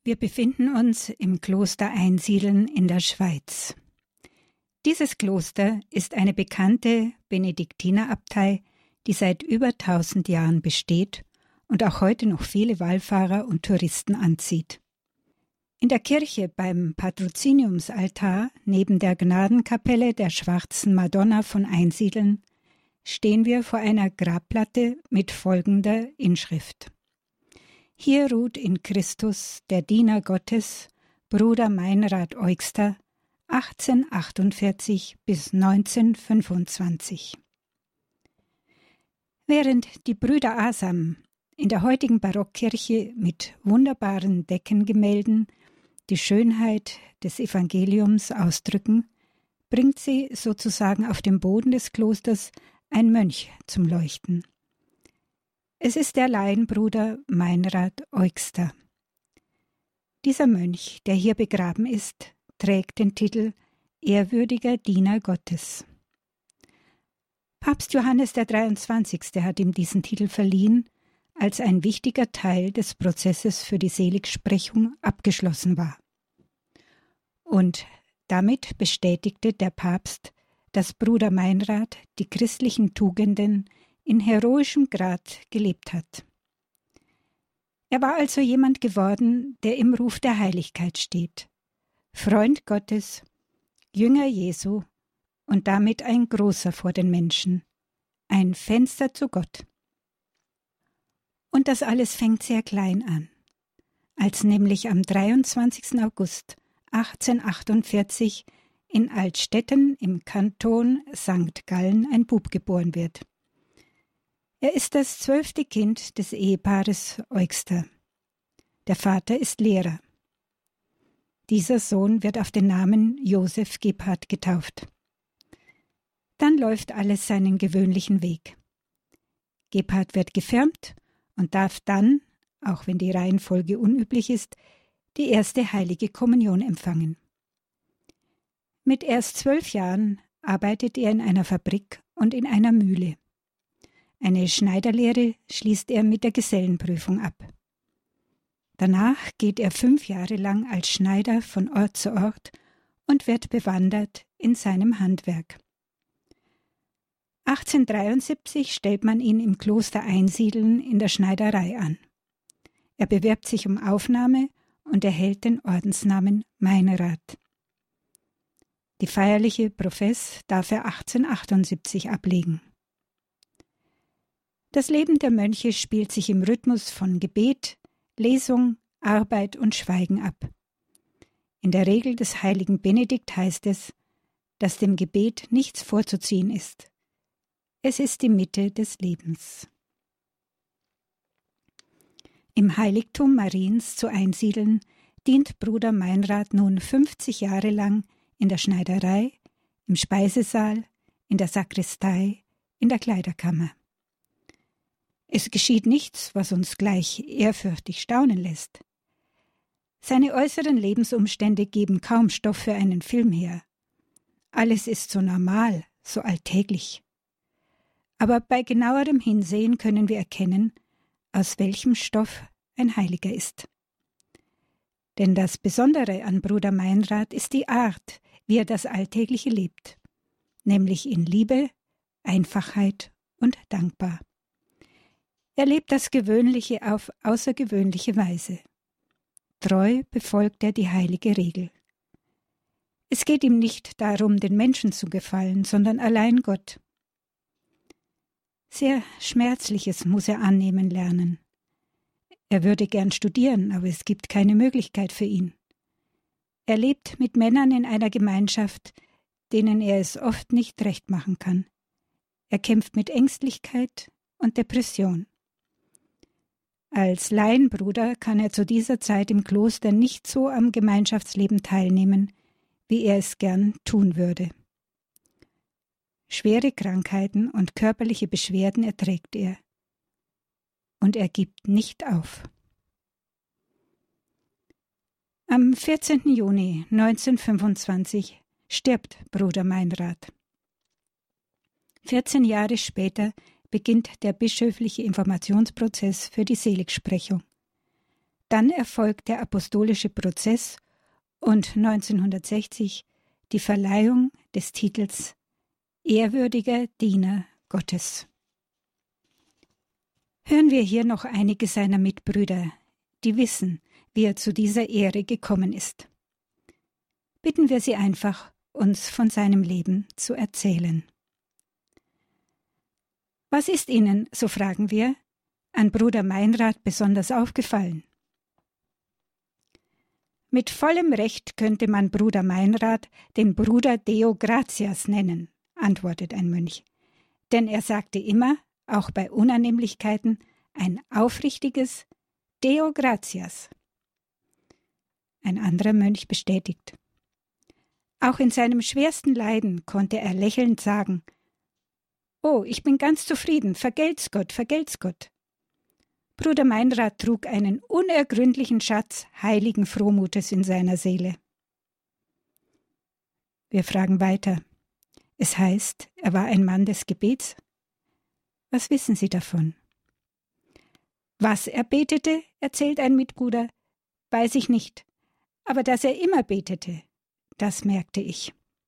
Wir befinden uns im Kloster Einsiedeln in der Schweiz. Dieses Kloster ist eine bekannte Benediktinerabtei, die seit über 1000 Jahren besteht und auch heute noch viele Wallfahrer und Touristen anzieht. In der Kirche beim Patroziniumsaltar neben der Gnadenkapelle der Schwarzen Madonna von Einsiedeln stehen wir vor einer Grabplatte mit folgender Inschrift: Hier ruht in Christus der Diener Gottes, Bruder Meinrad Eugster, 1848 bis 1925. Während die Brüder Asam in der heutigen Barockkirche mit wunderbaren Deckengemälden die Schönheit des Evangeliums ausdrücken, bringt sie sozusagen auf dem Boden des Klosters ein Mönch zum Leuchten. Es ist der Laienbruder Meinrad Eugster. Dieser Mönch, der hier begraben ist, trägt den Titel Ehrwürdiger Diener Gottes. Papst Johannes der 23. hat ihm diesen Titel verliehen, als ein wichtiger Teil des Prozesses für die Seligsprechung abgeschlossen war. Und damit bestätigte der Papst, dass Bruder Meinrad die christlichen Tugenden in heroischem Grad gelebt hat. Er war also jemand geworden, der im Ruf der Heiligkeit steht, Freund Gottes, Jünger Jesu und damit ein Großer vor den Menschen, ein Fenster zu Gott. Und das alles fängt sehr klein an, als nämlich am 23. August 1848 in Altstetten im Kanton St. Gallen ein Bub geboren wird. Er ist das 12. Kind des Ehepaares Eugster. Der Vater ist Lehrer. Dieser Sohn wird auf den Namen Josef Gebhard getauft. Dann läuft alles seinen gewöhnlichen Weg. Gebhard wird gefirmt und darf dann, auch wenn die Reihenfolge unüblich ist, die erste heilige Kommunion empfangen. Mit erst 12 Jahren arbeitet er in einer Fabrik und in einer Mühle. Eine Schneiderlehre schließt er mit der Gesellenprüfung ab. Danach geht er 5 Jahre lang als Schneider von Ort zu Ort und wird bewandert in seinem Handwerk. 1873 stellt man ihn im Kloster Einsiedeln in der Schneiderei an. Er bewirbt sich um Aufnahme und erhält den Ordensnamen Meinrad. Die feierliche Profess darf er 1878 ablegen. Das Leben der Mönche spielt sich im Rhythmus von Gebet, Lesung, Arbeit und Schweigen ab. In der Regel des heiligen Benedikt heißt es, dass dem Gebet nichts vorzuziehen ist. Es ist die Mitte des Lebens. Im Heiligtum Mariens zu Einsiedeln dient Bruder Meinrad nun 50 Jahre lang in der Schneiderei, im Speisesaal, in der Sakristei, in der Kleiderkammer. Es geschieht nichts, was uns gleich ehrfürchtig staunen lässt. Seine äußeren Lebensumstände geben kaum Stoff für einen Film her. Alles ist so normal, so alltäglich. Aber bei genauerem Hinsehen können wir erkennen, aus welchem Stoff ein Heiliger ist. Denn das Besondere an Bruder Meinrad ist die Art, wie er das Alltägliche lebt, nämlich in Liebe, Einfachheit und dankbar. Er lebt das Gewöhnliche auf außergewöhnliche Weise. Treu befolgt er die heilige Regel. Es geht ihm nicht darum, den Menschen zu gefallen, sondern allein Gott. Sehr Schmerzliches muss er annehmen lernen. Er würde gern studieren, aber es gibt keine Möglichkeit für ihn. Er lebt mit Männern in einer Gemeinschaft, denen er es oft nicht recht machen kann. Er kämpft mit Ängstlichkeit und Depression. Als Laienbruder kann er zu dieser Zeit im Kloster nicht so am Gemeinschaftsleben teilnehmen, wie er es gern tun würde. Schwere Krankheiten und körperliche Beschwerden erträgt er. Und er gibt nicht auf. Am 14. Juni 1925 stirbt Bruder Meinrad. 14 Jahre später beginnt der bischöfliche Informationsprozess für die Seligsprechung. Dann erfolgt der apostolische Prozess und 1960 die Verleihung des Titels Ehrwürdiger Diener Gottes. Hören wir hier noch einige seiner Mitbrüder, die wissen, wie er zu dieser Ehre gekommen ist. Bitten wir sie einfach, uns von seinem Leben zu erzählen. Was ist Ihnen, so fragen wir, an Bruder Meinrad besonders aufgefallen? Mit vollem Recht könnte man Bruder Meinrad den Bruder Deo Gratias nennen, antwortet ein Mönch, denn er sagte immer, auch bei Unannehmlichkeiten, ein aufrichtiges Deo Gratias. Ein anderer Mönch bestätigt: Auch in seinem schwersten Leiden konnte er lächelnd sagen: »Oh, ich bin ganz zufrieden, vergelt's Gott, vergelt's Gott.« Bruder Meinrad trug einen unergründlichen Schatz heiligen Frohmutes in seiner Seele. Wir fragen weiter. Es heißt, er war ein Mann des Gebets. Was wissen Sie davon? Was er betete, erzählt ein Mitbruder, weiß ich nicht, aber dass er immer betete, das merkte ich.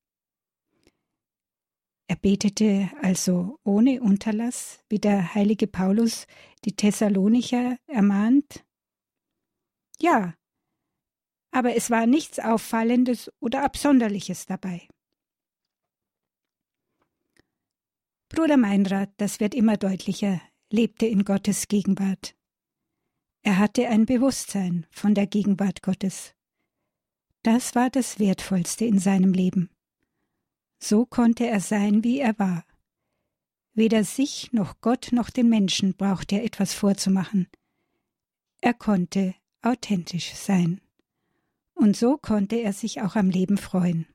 Er betete also ohne Unterlass, wie der heilige Paulus die Thessalonicher ermahnt? Ja, aber es war nichts Auffallendes oder Absonderliches dabei. Bruder Meinrad, das wird immer deutlicher, lebte in Gottes Gegenwart. Er hatte ein Bewusstsein von der Gegenwart Gottes. Das war das Wertvollste in seinem Leben. So konnte er sein, wie er war. Weder sich noch Gott noch den Menschen brauchte er etwas vorzumachen. Er konnte authentisch sein. Und so konnte er sich auch am Leben freuen.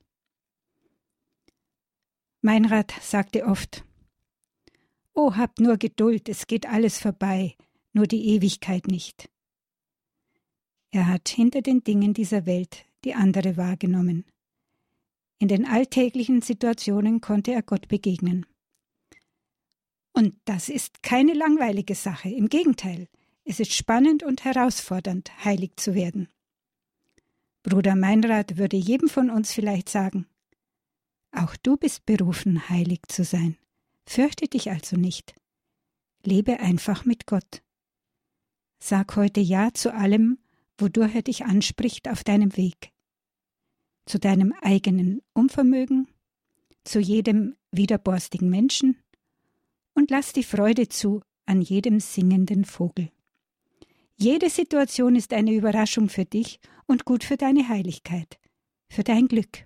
Meinrad sagte oft: »Oh, habt nur Geduld, es geht alles vorbei, nur die Ewigkeit nicht.« Er hat hinter den Dingen dieser Welt die andere wahrgenommen. In den alltäglichen Situationen konnte er Gott begegnen. Und das ist keine langweilige Sache, im Gegenteil, es ist spannend und herausfordernd, heilig zu werden. Bruder Meinrad würde jedem von uns vielleicht sagen: Auch du bist berufen, heilig zu sein. Fürchte dich also nicht. Lebe einfach mit Gott. Sag heute Ja zu allem, wodurch er dich anspricht auf deinem Weg. Zu deinem eigenen Unvermögen, zu jedem widerborstigen Menschen und lass die Freude zu an jedem singenden Vogel. Jede Situation ist eine Überraschung für dich und gut für deine Heiligkeit, für dein Glück.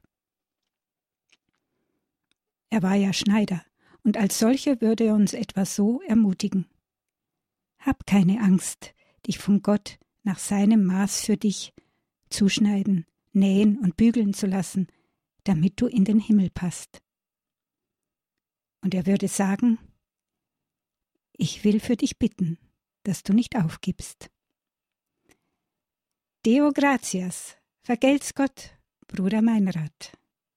Er war ja Schneider und als solcher würde er uns etwa so ermutigen: Hab keine Angst, dich von Gott nach seinem Maß für dich zuschneiden, nähen und bügeln zu lassen, damit du in den Himmel passt. Und er würde sagen: Ich will für dich bitten, dass du nicht aufgibst. Deo Gratias, vergelt's Gott, Bruder Meinrad.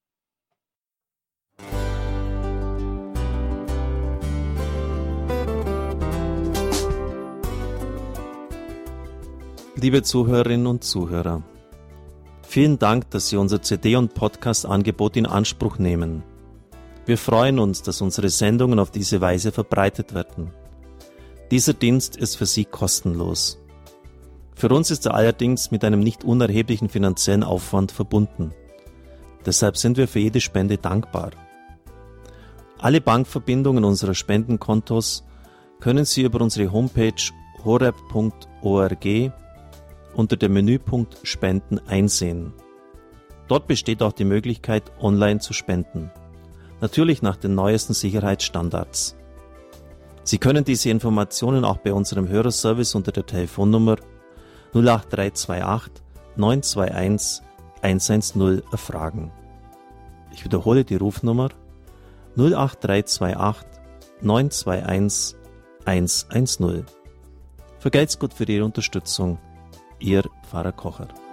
Liebe Zuhörerinnen und Zuhörer, vielen Dank, dass Sie unser CD- und Podcast-Angebot in Anspruch nehmen. Wir freuen uns, dass unsere Sendungen auf diese Weise verbreitet werden. Dieser Dienst ist für Sie kostenlos. Für uns ist er allerdings mit einem nicht unerheblichen finanziellen Aufwand verbunden. Deshalb sind wir für jede Spende dankbar. Alle Bankverbindungen unserer Spendenkontos können Sie über unsere Homepage horeb.org unter dem Menüpunkt Spenden einsehen. Dort besteht auch die Möglichkeit, online zu spenden. Natürlich nach den neuesten Sicherheitsstandards. Sie können diese Informationen auch bei unserem Hörerservice unter der Telefonnummer 08328 921 110 erfragen. Ich wiederhole die Rufnummer 08328 921 110. Vergelt's Gott für Ihre Unterstützung. Ihr Pfarrer Kocher.